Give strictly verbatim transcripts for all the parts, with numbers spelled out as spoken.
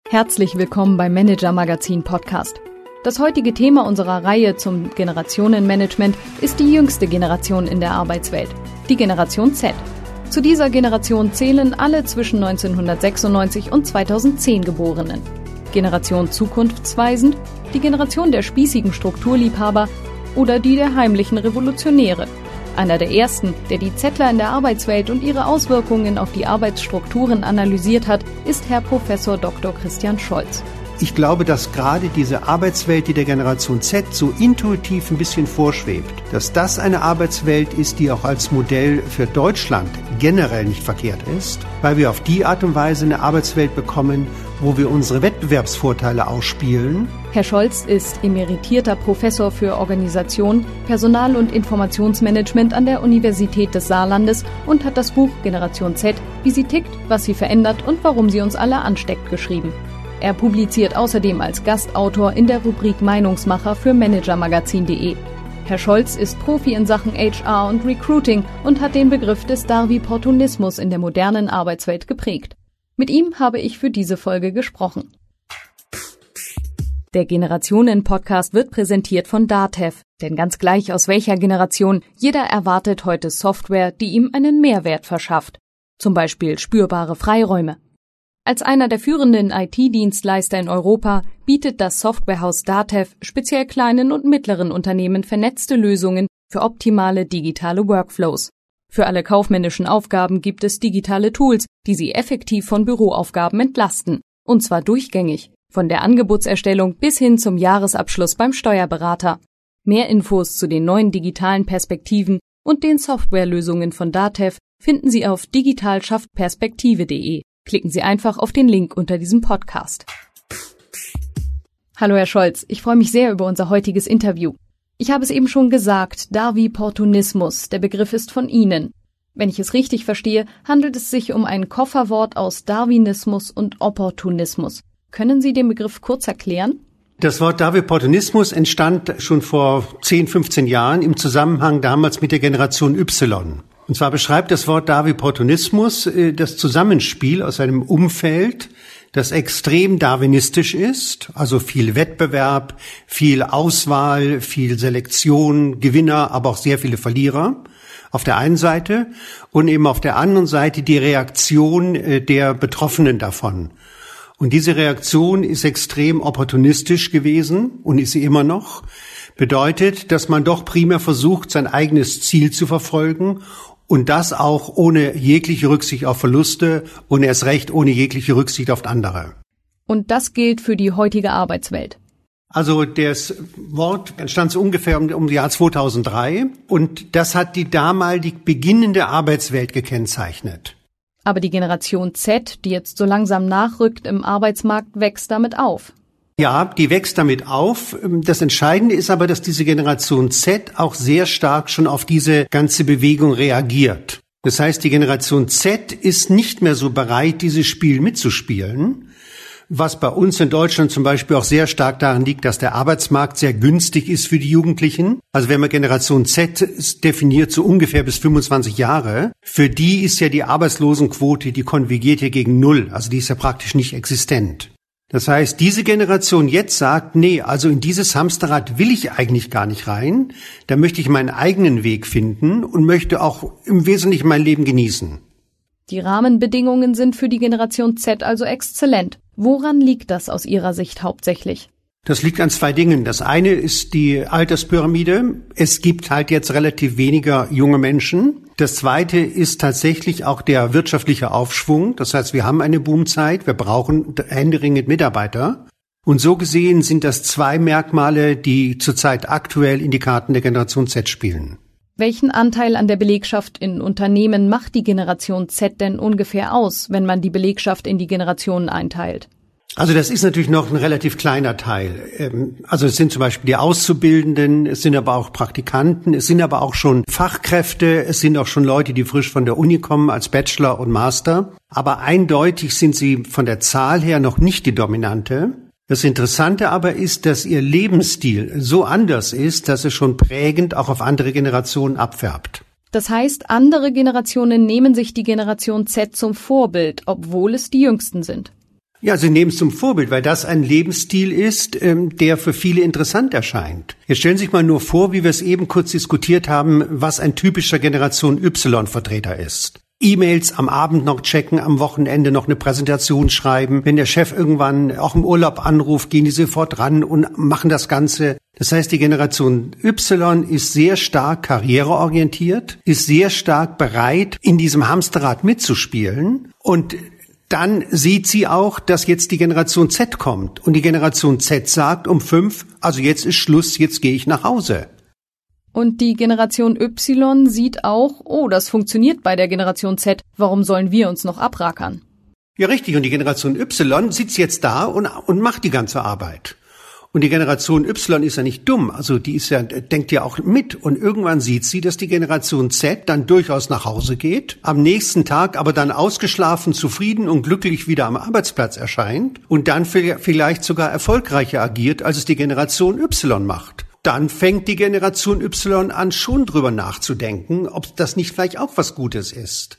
Herzlich willkommen beim Manager Magazin Podcast. Das heutige Thema unserer Reihe zum Generationenmanagement ist die jüngste Generation in der Arbeitswelt, die Generation Z. Zu dieser Generation zählen alle zwischen neunzehnhundertsechsundneunzig und zweitausendzehn Geborenen. Generation zukunftsweisend, die Generation der spießigen Strukturliebhaber oder die der heimlichen Revolutionäre. Einer der ersten, der die Zettler in der Arbeitswelt und ihre Auswirkungen auf die Arbeitsstrukturen analysiert hat, ist Herr Professor Doktor Christian Scholz. Ich glaube, dass gerade diese Arbeitswelt, die der Generation Z so intuitiv ein bisschen vorschwebt, dass das eine Arbeitswelt ist, die auch als Modell für Deutschland generell nicht verkehrt ist, weil wir auf die Art und Weise eine Arbeitswelt bekommen, wo wir unsere Wettbewerbsvorteile ausspielen. Herr Scholz ist emeritierter Professor für Organisation, Personal- und Informationsmanagement an der Universität des Saarlandes und hat das Buch Generation Z, wie sie tickt, was sie verändert und warum sie uns alle ansteckt, geschrieben. Er publiziert außerdem als Gastautor in der Rubrik Meinungsmacher für managermagazin punkt de. Herr Scholz ist Profi in Sachen H R und Recruiting und hat den Begriff des Darwiportunismus in der modernen Arbeitswelt geprägt. Mit ihm habe ich für diese Folge gesprochen. Der Generationen-Podcast wird präsentiert von Datev, denn ganz gleich aus welcher Generation, jeder erwartet heute Software, die ihm einen Mehrwert verschafft. Zum Beispiel spürbare Freiräume. Als einer der führenden I T-Dienstleister in Europa bietet das Softwarehaus Datev speziell kleinen und mittleren Unternehmen vernetzte Lösungen für optimale digitale Workflows. Für alle kaufmännischen Aufgaben gibt es digitale Tools, die sie effektiv von Büroaufgaben entlasten. Und zwar durchgängig, von der Angebotserstellung bis hin zum Jahresabschluss beim Steuerberater. Mehr Infos zu den neuen digitalen Perspektiven und den Softwarelösungen von Datev finden Sie auf digital schafft perspektive punkt de. Klicken Sie einfach auf den Link unter diesem Podcast. Hallo Herr Scholz, ich freue mich sehr über unser heutiges Interview. Ich habe es eben schon gesagt, Darwiportunismus, der Begriff ist von Ihnen. Wenn ich es richtig verstehe, handelt es sich um ein Kofferwort aus Darwinismus und Opportunismus. Können Sie den Begriff kurz erklären? Das Wort Darwiportunismus entstand schon vor zehn, fünfzehn Jahren im Zusammenhang damals mit der Generation Y. Und zwar beschreibt das Wort Darwiportunismus das Zusammenspiel aus einem Umfeld, das extrem darwinistisch ist, also viel Wettbewerb, viel Auswahl, viel Selektion, Gewinner, aber auch sehr viele Verlierer auf der einen Seite und eben auf der anderen Seite die Reaktion der Betroffenen davon. Und diese Reaktion ist extrem opportunistisch gewesen und ist sie immer noch. Bedeutet, dass man doch primär versucht, sein eigenes Ziel zu verfolgen und das auch ohne jegliche Rücksicht auf Verluste und erst recht ohne jegliche Rücksicht auf andere. Und das gilt für die heutige Arbeitswelt? Also das Wort entstand so ungefähr um, um das Jahr zweitausenddrei und das hat die damalig beginnende Arbeitswelt gekennzeichnet. Aber die Generation Z, die jetzt so langsam nachrückt im Arbeitsmarkt, wächst damit auf. Ja, die wächst damit auf. Das Entscheidende ist aber, dass diese Generation Z auch sehr stark schon auf diese ganze Bewegung reagiert. Das heißt, die Generation Z ist nicht mehr so bereit, dieses Spiel mitzuspielen, was bei uns in Deutschland zum Beispiel auch sehr stark daran liegt, dass der Arbeitsmarkt sehr günstig ist für die Jugendlichen. Also wenn man Generation Z definiert, so ungefähr bis fünfundzwanzig Jahre, für die ist ja die Arbeitslosenquote, die konvergiert ja gegen Null, also die ist ja praktisch nicht existent. Das heißt, diese Generation jetzt sagt, nee, also in dieses Hamsterrad will ich eigentlich gar nicht rein, da möchte ich meinen eigenen Weg finden und möchte auch im Wesentlichen mein Leben genießen. Die Rahmenbedingungen sind für die Generation Z also exzellent. Woran liegt das aus Ihrer Sicht hauptsächlich? Das liegt an zwei Dingen. Das eine ist die Alterspyramide. Es gibt halt jetzt relativ weniger junge Menschen. Das zweite ist tatsächlich auch der wirtschaftliche Aufschwung. Das heißt, wir haben eine Boomzeit. Wir brauchen händeringend Mitarbeiter. Und so gesehen sind das zwei Merkmale, die zurzeit aktuell in die Karten der Generation Z spielen. Welchen Anteil an der Belegschaft in Unternehmen macht die Generation Z denn ungefähr aus, wenn man die Belegschaft in die Generationen einteilt? Also das ist natürlich noch ein relativ kleiner Teil. Also es sind zum Beispiel die Auszubildenden, es sind aber auch Praktikanten, es sind aber auch schon Fachkräfte, es sind auch schon Leute, die frisch von der Uni kommen als Bachelor und Master. Aber eindeutig sind sie von der Zahl her noch nicht die dominante. Das Interessante aber ist, dass ihr Lebensstil so anders ist, dass es schon prägend auch auf andere Generationen abfärbt. Das heißt, andere Generationen nehmen sich die Generation Z zum Vorbild, obwohl es die jüngsten sind. Ja, Sie nehmen es zum Vorbild, weil das ein Lebensstil ist, ähm, der für viele interessant erscheint. Jetzt stellen Sie sich mal nur vor, wie wir es eben kurz diskutiert haben, was ein typischer Generation Y-Vertreter ist. E-Mails am Abend noch checken, am Wochenende noch eine Präsentation schreiben. Wenn der Chef irgendwann auch im Urlaub anruft, gehen die sofort ran und machen das Ganze. Das heißt, die Generation Y ist sehr stark karriereorientiert, ist sehr stark bereit, in diesem Hamsterrad mitzuspielen. Und dann sieht sie auch, dass jetzt die Generation Z kommt. Und die Generation Z sagt um fünf, also jetzt ist Schluss, jetzt gehe ich nach Hause. Und die Generation Y sieht auch, oh, das funktioniert bei der Generation Z, warum sollen wir uns noch abrackern? Ja, richtig. Und die Generation Y sitzt jetzt da und, und macht die ganze Arbeit. Und die Generation Y ist ja nicht dumm, also die ist ja, denkt ja auch mit. Und irgendwann sieht sie, dass die Generation Z dann durchaus nach Hause geht, am nächsten Tag aber dann ausgeschlafen, zufrieden und glücklich wieder am Arbeitsplatz erscheint und dann vielleicht sogar erfolgreicher agiert, als es die Generation Y macht. Dann fängt die Generation Y an, schon drüber nachzudenken, ob das nicht vielleicht auch was Gutes ist.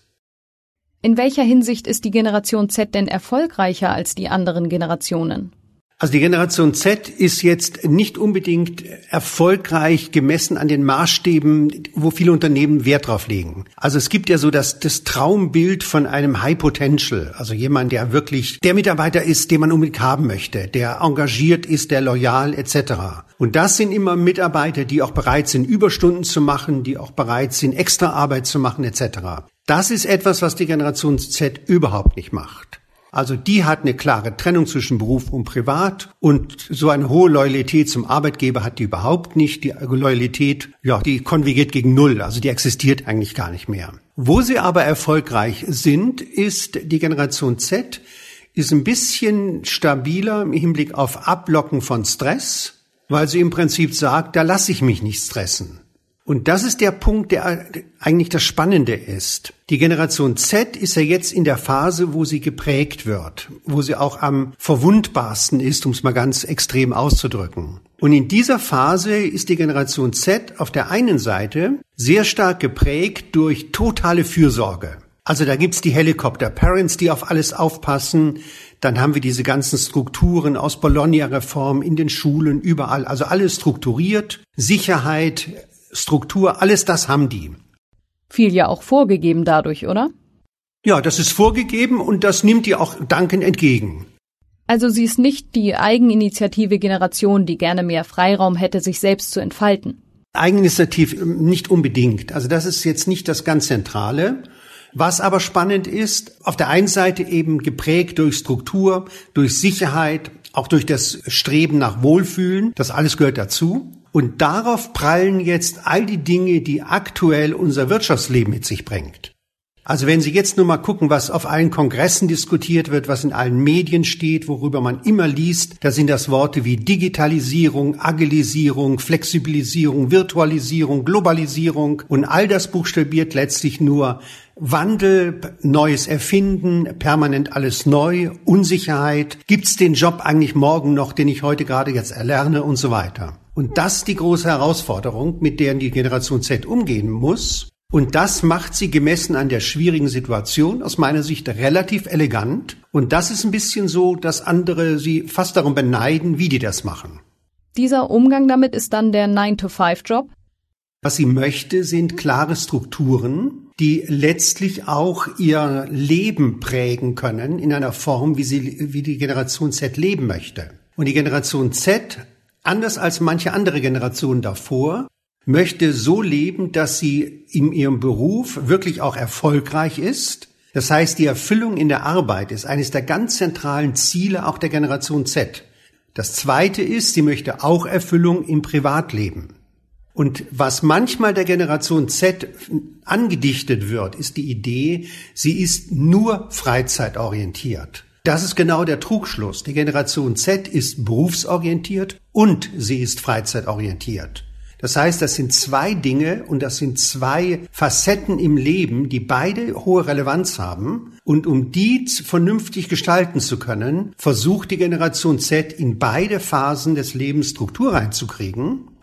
In welcher Hinsicht ist die Generation Z denn erfolgreicher als die anderen Generationen? Also die Generation Z ist jetzt nicht unbedingt erfolgreich gemessen an den Maßstäben, wo viele Unternehmen Wert drauf legen. Also es gibt ja so das, das Traumbild von einem High Potential, also jemand, der wirklich der Mitarbeiter ist, den man unbedingt haben möchte, der engagiert ist, der loyal et cetera. Und das sind immer Mitarbeiter, die auch bereit sind, Überstunden zu machen, die auch bereit sind, extra Arbeit zu machen et cetera. Das ist etwas, was die Generation Z überhaupt nicht macht. Also die hat eine klare Trennung zwischen Beruf und Privat und so eine hohe Loyalität zum Arbeitgeber hat die überhaupt nicht. Die Loyalität, ja, die konvergiert gegen Null, also die existiert eigentlich gar nicht mehr. Wo sie aber erfolgreich sind, ist die Generation Z, ist ein bisschen stabiler im Hinblick auf Ablocken von Stress, weil sie im Prinzip sagt, da lasse ich mich nicht stressen. Und das ist der Punkt, der eigentlich das Spannende ist. Die Generation Z ist ja jetzt in der Phase, wo sie geprägt wird, wo sie auch am verwundbarsten ist, um es mal ganz extrem auszudrücken. Und in dieser Phase ist die Generation Z auf der einen Seite sehr stark geprägt durch totale Fürsorge. Also da gibt's die Helicopter-Parents, die auf alles aufpassen. Dann haben wir diese ganzen Strukturen aus Bologna-Reform in den Schulen, überall. Also alles strukturiert, Sicherheit, Struktur, alles das haben die. Viel ja auch vorgegeben dadurch, oder? Ja, das ist vorgegeben und das nimmt die auch dankend entgegen. Also sie ist nicht die eigeninitiative Generation, die gerne mehr Freiraum hätte, sich selbst zu entfalten. Eigeninitiativ nicht unbedingt. Also das ist jetzt nicht das ganz Zentrale. Was aber spannend ist, auf der einen Seite eben geprägt durch Struktur, durch Sicherheit, auch durch das Streben nach Wohlfühlen. Das alles gehört dazu. Und darauf prallen jetzt all die Dinge, die aktuell unser Wirtschaftsleben mit sich bringt. Also wenn Sie jetzt nur mal gucken, was auf allen Kongressen diskutiert wird, was in allen Medien steht, worüber man immer liest, da sind das Worte wie Digitalisierung, Agilisierung, Flexibilisierung, Virtualisierung, Globalisierung und all das buchstabiert letztlich nur Wandel, neues Erfinden, permanent alles neu, Unsicherheit. Gibt's den Job eigentlich morgen noch, den ich heute gerade jetzt erlerne und so weiter. Und das ist die große Herausforderung, mit der die Generation Z umgehen muss. Und das macht sie gemessen an der schwierigen Situation aus meiner Sicht relativ elegant. Und das ist ein bisschen so, dass andere sie fast darum beneiden, wie die das machen. Dieser Umgang damit ist dann der nine to five Job? Was sie möchte, sind klare Strukturen, die letztlich auch ihr Leben prägen können in einer Form, wie sie, wie die Generation Z leben möchte. Und die Generation Z, anders als manche andere Generationen davor, möchte so leben, dass sie in ihrem Beruf wirklich auch erfolgreich ist. Das heißt, die Erfüllung in der Arbeit ist eines der ganz zentralen Ziele auch der Generation Z. Das Zweite ist, sie möchte auch Erfüllung im Privatleben. Und was manchmal der Generation Z angedichtet wird, ist die Idee, sie ist nur freizeitorientiert. Das ist genau der Trugschluss. Die Generation Z ist berufsorientiert und sie ist freizeitorientiert. Das heißt, das sind zwei Dinge und das sind zwei Facetten im Leben, die beide hohe Relevanz haben. Und um die vernünftig gestalten zu können, versucht die Generation Z in beide Phasen des Lebens Struktur reinzukriegen.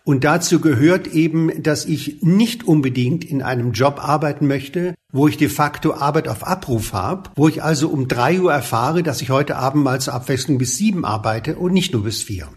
Und dazu gehört eben, dass ich nicht unbedingt in einem Job arbeiten möchte, wo ich de facto Arbeit auf Abruf habe, wo ich also um drei Uhr erfahre, dass ich heute Abend mal zur Abwechslung bis sieben arbeite und nicht nur bis vier.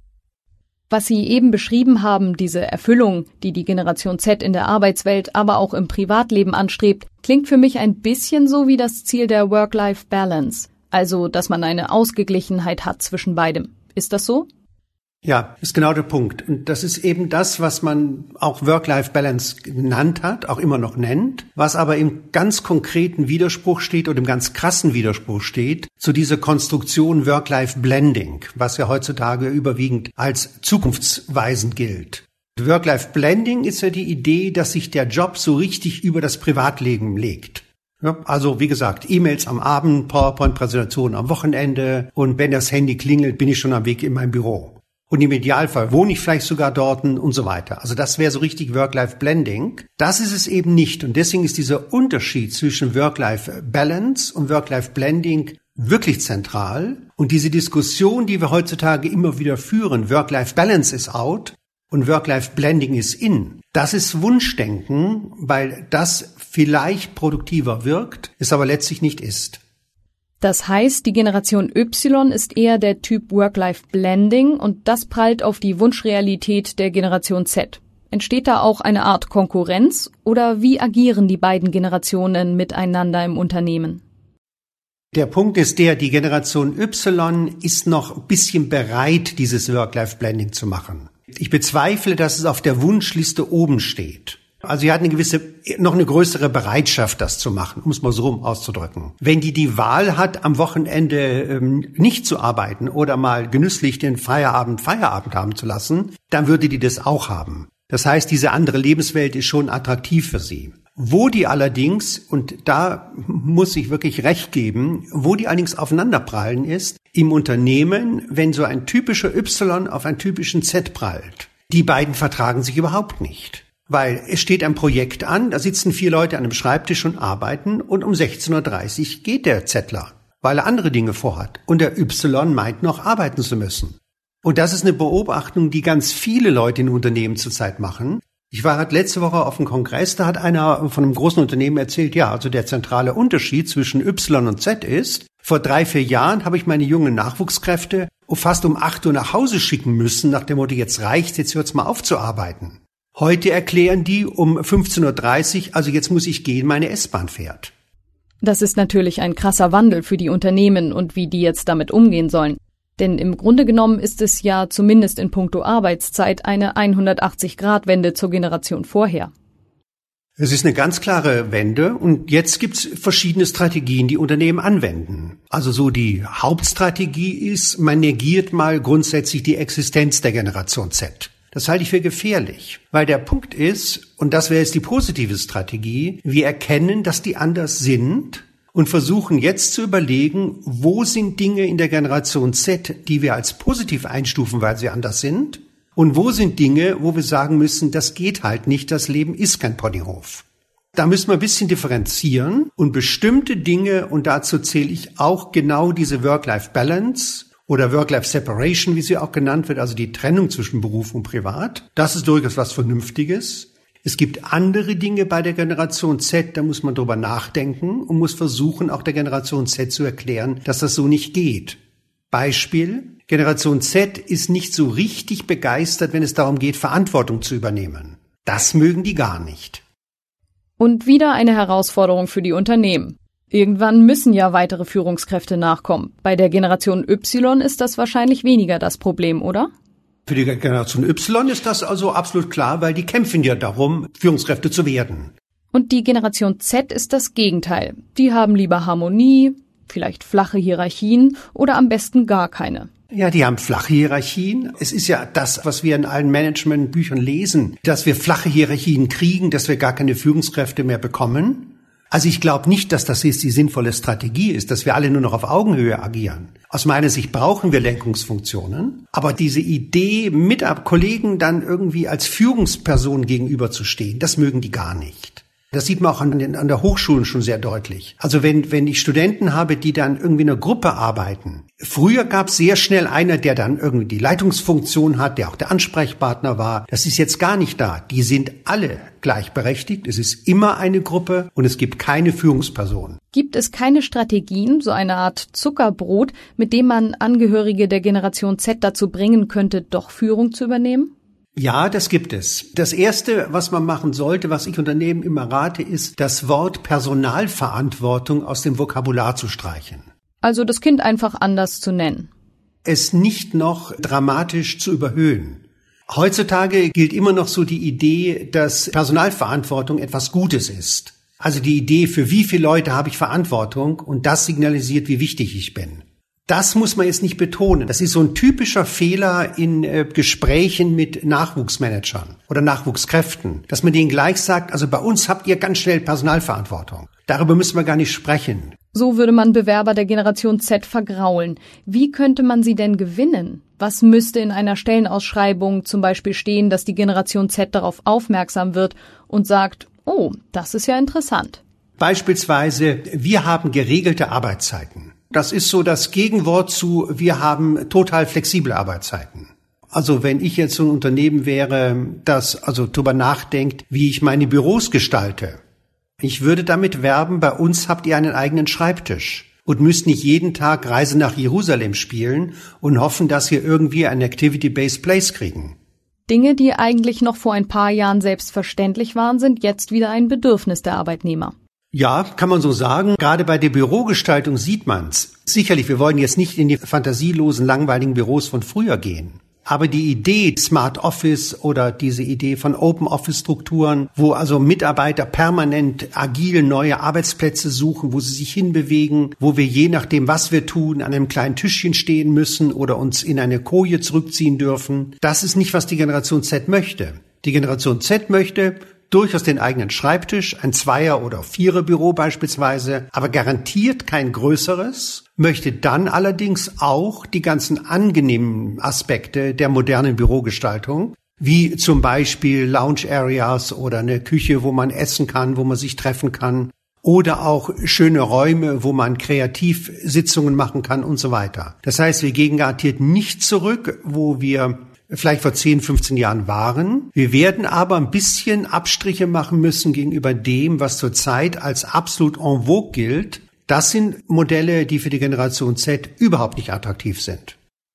Was Sie eben beschrieben haben, diese Erfüllung, die die Generation Z in der Arbeitswelt, aber auch im Privatleben anstrebt, klingt für mich ein bisschen so wie das Ziel der Work-Life-Balance. Also, dass man eine Ausgeglichenheit hat zwischen beidem. Ist das so? Ja, ist genau der Punkt. Und das ist eben das, was man auch Work-Life-Balance genannt hat, auch immer noch nennt, was aber im ganz konkreten Widerspruch steht oder im ganz krassen Widerspruch steht zu dieser Konstruktion Work-Life-Blending, was ja heutzutage überwiegend als zukunftsweisend gilt. Work-Life-Blending ist ja die Idee, dass sich der Job so richtig über das Privatleben legt. Ja, also wie gesagt, E-Mails am Abend, PowerPoint-Präsentationen am Wochenende und wenn das Handy klingelt, bin ich schon am Weg in mein Büro. Und im Idealfall wohne ich vielleicht sogar dort und so weiter. Also das wäre so richtig Work-Life-Blending. Das ist es eben nicht. Und deswegen ist dieser Unterschied zwischen Work-Life-Balance und Work-Life-Blending wirklich zentral. Und diese Diskussion, die wir heutzutage immer wieder führen, Work-Life-Balance is out und Work-Life-Blending is in, das ist Wunschdenken, weil das vielleicht produktiver wirkt, es aber letztlich nicht ist. Das heißt, die Generation Y ist eher der Typ Work-Life-Blending und das prallt auf die Wunschrealität der Generation Z. Entsteht da auch eine Art Konkurrenz oder wie agieren die beiden Generationen miteinander im Unternehmen? Der Punkt ist der, die Generation Y ist noch ein bisschen bereit, dieses Work-Life-Blending zu machen. Ich bezweifle, dass es auf der Wunschliste oben steht. Also sie hat eine gewisse, noch eine größere Bereitschaft, das zu machen, um es mal so rum auszudrücken. Wenn die die Wahl hat, am Wochenende ähm, nicht zu arbeiten oder mal genüsslich den Feierabend Feierabend haben zu lassen, dann würde die das auch haben. Das heißt, diese andere Lebenswelt ist schon attraktiv für sie. Wo die allerdings, und da muss ich wirklich recht geben, wo die allerdings aufeinanderprallen ist, im Unternehmen, wenn so ein typischer Y auf einen typischen Z prallt. Die beiden vertragen sich überhaupt nicht. Weil es steht ein Projekt an, da sitzen vier Leute an einem Schreibtisch und arbeiten und um sechzehn Uhr dreißig geht der Zettler, weil er andere Dinge vorhat. Und der Y meint noch, arbeiten zu müssen. Und das ist eine Beobachtung, die ganz viele Leute in Unternehmen zurzeit machen. Ich war halt letzte Woche auf einem Kongress, da hat einer von einem großen Unternehmen erzählt, ja, also der zentrale Unterschied zwischen Y und Z ist, vor drei, vier Jahren habe ich meine jungen Nachwuchskräfte fast um acht Uhr nach Hause schicken müssen, nach dem Motto, jetzt reicht's, jetzt hört's mal auf zu arbeiten. Heute erklären die um fünfzehn Uhr dreißig, also jetzt muss ich gehen, meine S-Bahn fährt. Das ist natürlich ein krasser Wandel für die Unternehmen und wie die jetzt damit umgehen sollen. Denn im Grunde genommen ist es ja zumindest in puncto Arbeitszeit eine hundertachtzig-Grad-Wende zur Generation vorher. Es ist eine ganz klare Wende und jetzt gibt's verschiedene Strategien, die Unternehmen anwenden. Also so die Hauptstrategie ist, man negiert mal grundsätzlich die Existenz der Generation Z. Das halte ich für gefährlich, weil der Punkt ist, und das wäre jetzt die positive Strategie, wir erkennen, dass die anders sind und versuchen jetzt zu überlegen, wo sind Dinge in der Generation Z, die wir als positiv einstufen, weil sie anders sind, und wo sind Dinge, wo wir sagen müssen, das geht halt nicht, das Leben ist kein Ponyhof. Da müssen wir ein bisschen differenzieren und bestimmte Dinge, und dazu zähle ich auch genau diese Work-Life-Balance, oder Work-Life-Separation, wie sie auch genannt wird, also die Trennung zwischen Beruf und Privat. Das ist durchaus was Vernünftiges. Es gibt andere Dinge bei der Generation Z, da muss man drüber nachdenken und muss versuchen, auch der Generation Z zu erklären, dass das so nicht geht. Beispiel: Generation Z ist nicht so richtig begeistert, wenn es darum geht, Verantwortung zu übernehmen. Das mögen die gar nicht. Und wieder eine Herausforderung für die Unternehmen. Irgendwann müssen ja weitere Führungskräfte nachkommen. Bei der Generation Y ist das wahrscheinlich weniger das Problem, oder? Für die Generation Y ist das also absolut klar, weil die kämpfen ja darum, Führungskräfte zu werden. Und die Generation Z ist das Gegenteil. Die haben lieber Harmonie, vielleicht flache Hierarchien oder am besten gar keine. Ja, die haben flache Hierarchien. Es ist ja das, was wir in allen Managementbüchern lesen, dass wir flache Hierarchien kriegen, dass wir gar keine Führungskräfte mehr bekommen. Also ich glaube nicht, dass das jetzt die sinnvolle Strategie ist, dass wir alle nur noch auf Augenhöhe agieren. Aus meiner Sicht brauchen wir Lenkungsfunktionen, aber diese Idee, mit Kollegen dann irgendwie als Führungsperson gegenüberzustehen, das mögen die gar nicht. Das sieht man auch an, den, an der Hochschulen schon sehr deutlich. Also wenn, wenn ich Studenten habe, die dann irgendwie in einer Gruppe arbeiten. Früher gab es sehr schnell einer, der dann irgendwie die Leitungsfunktion hat, der auch der Ansprechpartner war. Das ist jetzt gar nicht da. Die sind alle gleichberechtigt. Es ist immer eine Gruppe und es gibt keine Führungsperson. Gibt es keine Strategien, so eine Art Zuckerbrot, mit dem man Angehörige der Generation Z dazu bringen könnte, doch Führung zu übernehmen? Ja, das gibt es. Das Erste, was man machen sollte, was ich Unternehmen immer rate, ist, das Wort Personalverantwortung aus dem Vokabular zu streichen. Also das Kind einfach anders zu nennen. Es nicht noch dramatisch zu überhöhen. Heutzutage gilt immer noch so die Idee, dass Personalverantwortung etwas Gutes ist. Also die Idee, für wie viele Leute habe ich Verantwortung und das signalisiert, wie wichtig ich bin. Das muss man jetzt nicht betonen. Das ist so ein typischer Fehler in äh, Gesprächen mit Nachwuchsmanagern oder Nachwuchskräften, dass man denen gleich sagt, also bei uns habt ihr ganz schnell Personalverantwortung. Darüber müssen wir gar nicht sprechen. So würde man Bewerber der Generation Z vergraulen. Wie könnte man sie denn gewinnen? Was müsste in einer Stellenausschreibung zum Beispiel stehen, dass die Generation Z darauf aufmerksam wird und sagt, oh, das ist ja interessant. Beispielsweise, wir haben geregelte Arbeitszeiten. Das ist so das Gegenwort zu, wir haben total flexible Arbeitszeiten. Also wenn ich jetzt so ein Unternehmen wäre, das also drüber nachdenkt, wie ich meine Büros gestalte. Ich würde damit werben, bei uns habt ihr einen eigenen Schreibtisch und müsst nicht jeden Tag Reise nach Jerusalem spielen und hoffen, dass wir irgendwie einen Activity-Based Place kriegen. Dinge, die eigentlich noch vor ein paar Jahren selbstverständlich waren, sind jetzt wieder ein Bedürfnis der Arbeitnehmer. Ja, kann man so sagen. Gerade bei der Bürogestaltung sieht man's. Sicherlich, wir wollen jetzt nicht in die fantasielosen, langweiligen Büros von früher gehen. Aber die Idee Smart Office oder diese Idee von Open Office Strukturen, wo also Mitarbeiter permanent agil neue Arbeitsplätze suchen, wo sie sich hinbewegen, wo wir je nachdem, was wir tun, an einem kleinen Tischchen stehen müssen oder uns in eine Koje zurückziehen dürfen, das ist nicht, was die Generation Z möchte. Die Generation Z möchte durchaus den eigenen Schreibtisch, ein Zweier- oder Vierer-Büro beispielsweise, aber garantiert kein größeres, möchte dann allerdings auch die ganzen angenehmen Aspekte der modernen Bürogestaltung, wie zum Beispiel Lounge-Areas oder eine Küche, wo man essen kann, wo man sich treffen kann, oder auch schöne Räume, wo man Kreativsitzungen machen kann und so weiter. Das heißt, wir gehen garantiert nicht zurück, wo wir vielleicht vor zehn, fünfzehn Jahren waren. Wir werden aber ein bisschen Abstriche machen müssen gegenüber dem, was zurzeit als absolut en vogue gilt. Das sind Modelle, die für die Generation Z überhaupt nicht attraktiv sind.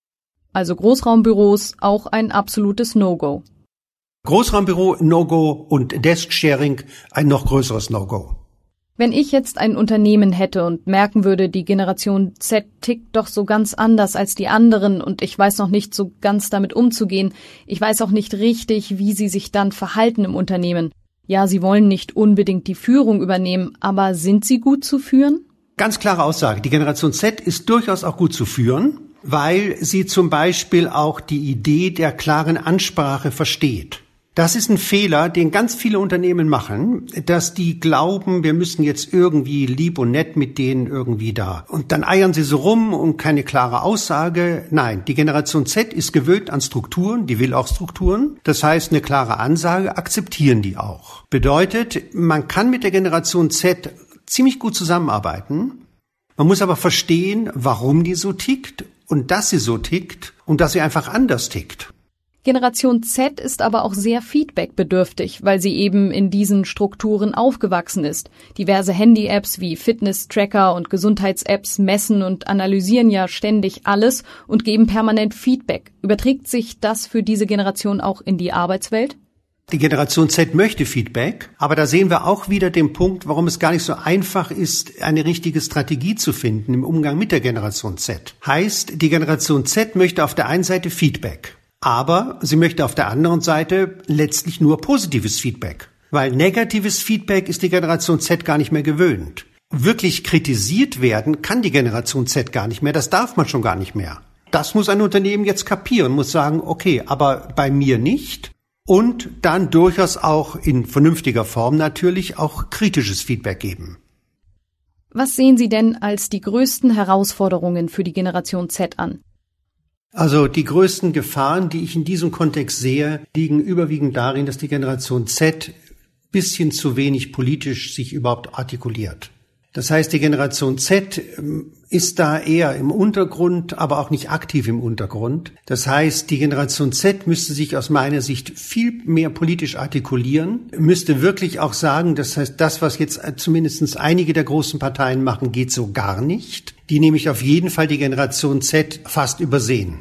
Also Großraumbüros auch ein absolutes No-Go. Großraumbüro No-Go und Desk-Sharing ein noch größeres No-Go. Wenn ich jetzt ein Unternehmen hätte und merken würde, die Generation Z tickt doch so ganz anders als die anderen und ich weiß noch nicht so ganz damit umzugehen, ich weiß auch nicht richtig, wie sie sich dann verhalten im Unternehmen. Ja, sie wollen nicht unbedingt die Führung übernehmen, aber sind sie gut zu führen? Ganz klare Aussage. Die Generation Z ist durchaus auch gut zu führen, weil sie zum Beispiel auch die Idee der klaren Ansprache versteht. Das ist ein Fehler, den ganz viele Unternehmen machen, dass die glauben, wir müssen jetzt irgendwie lieb und nett mit denen irgendwie da. Und dann eiern sie so rum und keine klare Aussage. Nein, die Generation Z ist gewöhnt an Strukturen, die will auch Strukturen. Das heißt, eine klare Ansage akzeptieren die auch. Bedeutet, man kann mit der Generation Z ziemlich gut zusammenarbeiten. Man muss aber verstehen, warum die so tickt und dass sie so tickt und dass sie einfach anders tickt. Generation Z ist aber auch sehr feedbackbedürftig, weil sie eben in diesen Strukturen aufgewachsen ist. Diverse Handy-Apps wie Fitness-Tracker und Gesundheits-Apps messen und analysieren ja ständig alles und geben permanent Feedback. Überträgt sich das für diese Generation auch in die Arbeitswelt? Die Generation Z möchte Feedback, aber da sehen wir auch wieder den Punkt, warum es gar nicht so einfach ist, eine richtige Strategie zu finden im Umgang mit der Generation Z. Heißt, die Generation Z möchte auf der einen Seite Feedback. Aber sie möchte auf der anderen Seite letztlich nur positives Feedback. Weil negatives Feedback ist die Generation Z gar nicht mehr gewöhnt. Wirklich kritisiert werden kann die Generation Z gar nicht mehr. Das darf man schon gar nicht mehr. Das muss ein Unternehmen jetzt kapieren, muss sagen, okay, aber bei mir nicht. Und dann durchaus auch in vernünftiger Form natürlich auch kritisches Feedback geben. Was sehen Sie denn als die größten Herausforderungen für die Generation Z an? Also die größten Gefahren, die ich in diesem Kontext sehe, liegen überwiegend darin, dass die Generation Z bisschen zu wenig politisch sich überhaupt artikuliert. Das heißt, die Generation Z ist da eher im Untergrund, aber auch nicht aktiv im Untergrund. Das heißt, die Generation Z müsste sich aus meiner Sicht viel mehr politisch artikulieren, müsste wirklich auch sagen, das heißt, das, was jetzt zumindest einige der großen Parteien machen, geht so gar nicht. Die nämlich auf jeden Fall die Generation Z fast übersehen.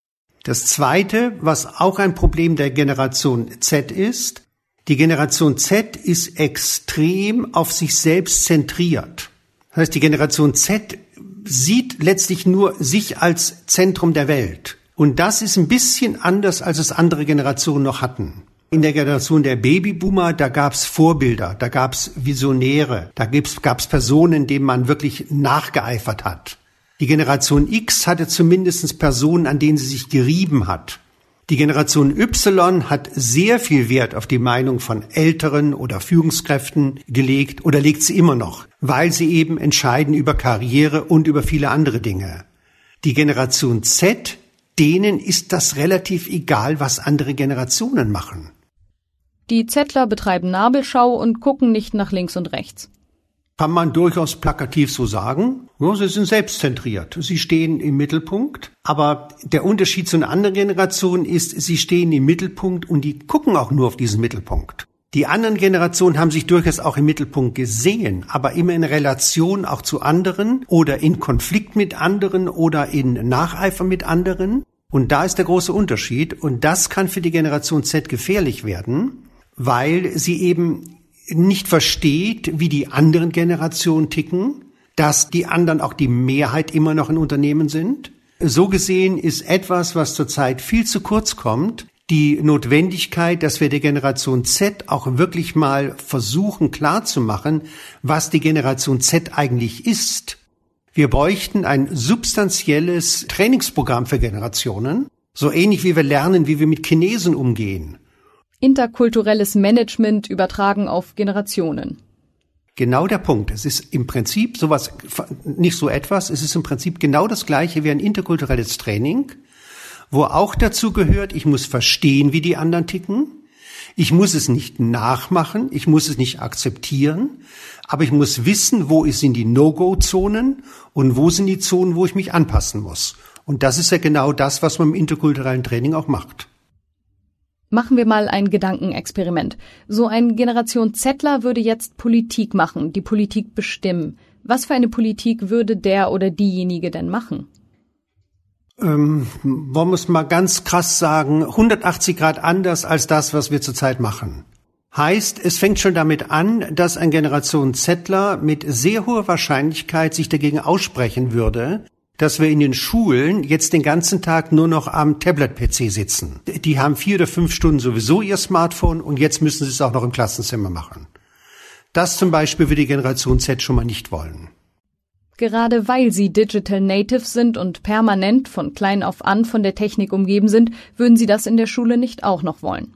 Das Zweite, was auch ein Problem der Generation Z ist, die Generation Z ist extrem auf sich selbst zentriert. Das heißt, die Generation Z sieht letztlich nur sich als Zentrum der Welt. Und das ist ein bisschen anders, als es andere Generationen noch hatten. In der Generation der Babyboomer, da gab's Vorbilder, da gab's Visionäre, da gab's Personen, denen man wirklich nachgeeifert hat. Die Generation X hatte zumindest Personen, an denen sie sich gerieben hat. Die Generation Y hat sehr viel Wert auf die Meinung von Älteren oder Führungskräften gelegt oder legt sie immer noch, weil sie eben entscheiden über Karriere und über viele andere Dinge. Die Generation Z, denen ist das relativ egal, was andere Generationen machen. Die Zettler betreiben Nabelschau und gucken nicht nach links und rechts. Kann man durchaus plakativ so sagen. Ja, sie sind selbstzentriert. Sie stehen im Mittelpunkt. Aber der Unterschied zu einer anderen Generation ist, sie stehen im Mittelpunkt und die gucken auch nur auf diesen Mittelpunkt. Die anderen Generationen haben sich durchaus auch im Mittelpunkt gesehen, aber immer in Relation auch zu anderen oder in Konflikt mit anderen oder in Nacheifer mit anderen. Und da ist der große Unterschied. Und das kann für die Generation Z gefährlich werden, weil sie eben nicht versteht, wie die anderen Generationen ticken, dass die anderen auch die Mehrheit immer noch in Unternehmen sind. So gesehen ist etwas, was zurzeit viel zu kurz kommt, die Notwendigkeit, dass wir der Generation Z auch wirklich mal versuchen klarzumachen, was die Generation Z eigentlich ist. Wir bräuchten ein substanzielles Trainingsprogramm für Generationen, so ähnlich wie wir lernen, wie wir mit Chinesen umgehen. Interkulturelles Management übertragen auf Generationen. Genau der Punkt. Es ist im Prinzip sowas, nicht so etwas, es ist im Prinzip genau das Gleiche wie ein interkulturelles Training, wo auch dazu gehört, ich muss verstehen, wie die anderen ticken. Ich muss es nicht nachmachen, ich muss es nicht akzeptieren, aber ich muss wissen, wo sind die No-Go-Zonen und wo sind die Zonen, wo ich mich anpassen muss. Und das ist ja genau das, was man im interkulturellen Training auch macht. Machen wir mal ein Gedankenexperiment. So ein Generation Zettler würde jetzt Politik machen, die Politik bestimmen. Was für eine Politik würde der oder diejenige denn machen? Ähm, wollen wir es mal ganz krass sagen, hundertachtzig Grad anders als das, was wir zurzeit machen. Heißt, es fängt schon damit an, dass ein Generation Zettler mit sehr hoher Wahrscheinlichkeit sich dagegen aussprechen würde, dass wir in den Schulen jetzt den ganzen Tag nur noch am Tablet-P C sitzen. Die haben vier oder fünf Stunden sowieso ihr Smartphone und jetzt müssen sie es auch noch im Klassenzimmer machen. Das zum Beispiel würde die Generation Z schon mal nicht wollen. Gerade weil sie Digital Natives sind und permanent von klein auf an von der Technik umgeben sind, würden sie das in der Schule nicht auch noch wollen.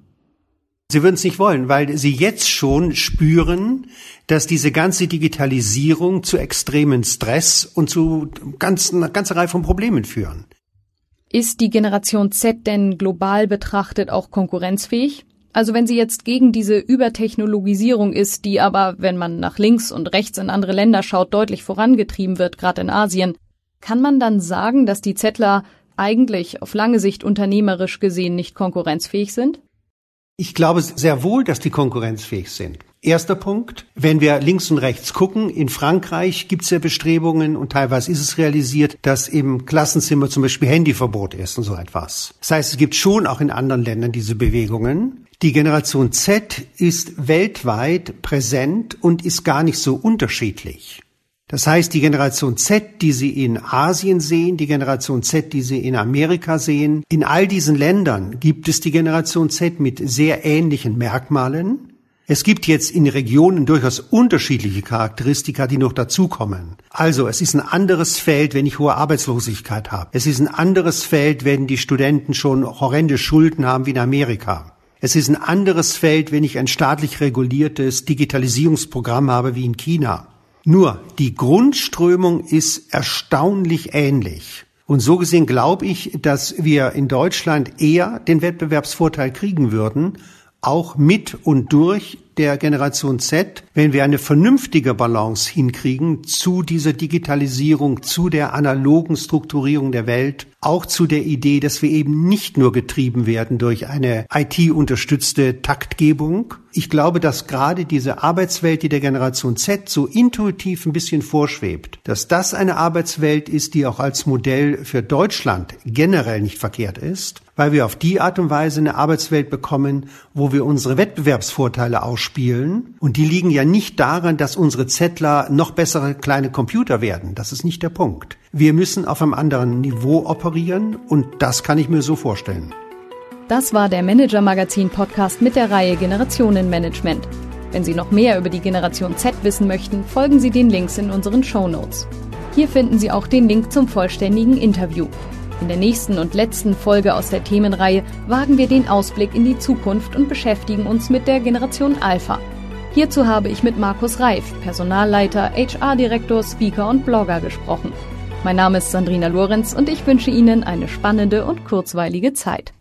Sie würden es nicht wollen, weil sie jetzt schon spüren, dass diese ganze Digitalisierung zu extremen Stress und zu ganz, einer ganzen Reihe von Problemen führen. Ist die Generation Z denn global betrachtet auch konkurrenzfähig? Also wenn sie jetzt gegen diese Übertechnologisierung ist, die aber, wenn man nach links und rechts in andere Länder schaut, deutlich vorangetrieben wird, gerade in Asien, kann man dann sagen, dass die Zettler eigentlich auf lange Sicht unternehmerisch gesehen nicht konkurrenzfähig sind? Ich glaube sehr wohl, dass die konkurrenzfähig sind. Erster Punkt, wenn wir links und rechts gucken, in Frankreich gibt es ja Bestrebungen und teilweise ist es realisiert, dass im Klassenzimmer zum Beispiel Handyverbot ist und so etwas. Das heißt, es gibt schon auch in anderen Ländern diese Bewegungen. Die Generation Z ist weltweit präsent und ist gar nicht so unterschiedlich. Das heißt, die Generation Z, die Sie in Asien sehen, die Generation Z, die Sie in Amerika sehen, in all diesen Ländern gibt es die Generation Z mit sehr ähnlichen Merkmalen. Es gibt jetzt in Regionen durchaus unterschiedliche Charakteristika, die noch dazukommen. Also es ist ein anderes Feld, wenn ich hohe Arbeitslosigkeit habe. Es ist ein anderes Feld, wenn die Studenten schon horrende Schulden haben wie in Amerika. Es ist ein anderes Feld, wenn ich ein staatlich reguliertes Digitalisierungsprogramm habe wie in China. Nur, die Grundströmung ist erstaunlich ähnlich. Und so gesehen glaube ich, dass wir in Deutschland eher den Wettbewerbsvorteil kriegen würden, auch mit und durch der Generation Z, wenn wir eine vernünftige Balance hinkriegen zu dieser Digitalisierung, zu der analogen Strukturierung der Welt, auch zu der Idee, dass wir eben nicht nur getrieben werden durch eine I T-unterstützte Taktgebung. Ich glaube, dass gerade diese Arbeitswelt, die der Generation Z so intuitiv ein bisschen vorschwebt, dass das eine Arbeitswelt ist, die auch als Modell für Deutschland generell nicht verkehrt ist, weil wir auf die Art und Weise eine Arbeitswelt bekommen, wo wir unsere Wettbewerbsvorteile ausspielen. Und die liegen ja nicht daran, dass unsere Zettler noch bessere kleine Computer werden. Das ist nicht der Punkt. Wir müssen auf einem anderen Niveau operieren und das kann ich mir so vorstellen. Das war der Manager-Magazin-Podcast mit der Reihe Generationenmanagement. Wenn Sie noch mehr über die Generation Z wissen möchten, folgen Sie den Links in unseren Shownotes. Hier finden Sie auch den Link zum vollständigen Interview. In der nächsten und letzten Folge aus der Themenreihe wagen wir den Ausblick in die Zukunft und beschäftigen uns mit der Generation Alpha. Hierzu habe ich mit Markus Reif, Personalleiter, H R-Direktor, Speaker und Blogger gesprochen. Mein Name ist Sandrina Lorenz und ich wünsche Ihnen eine spannende und kurzweilige Zeit.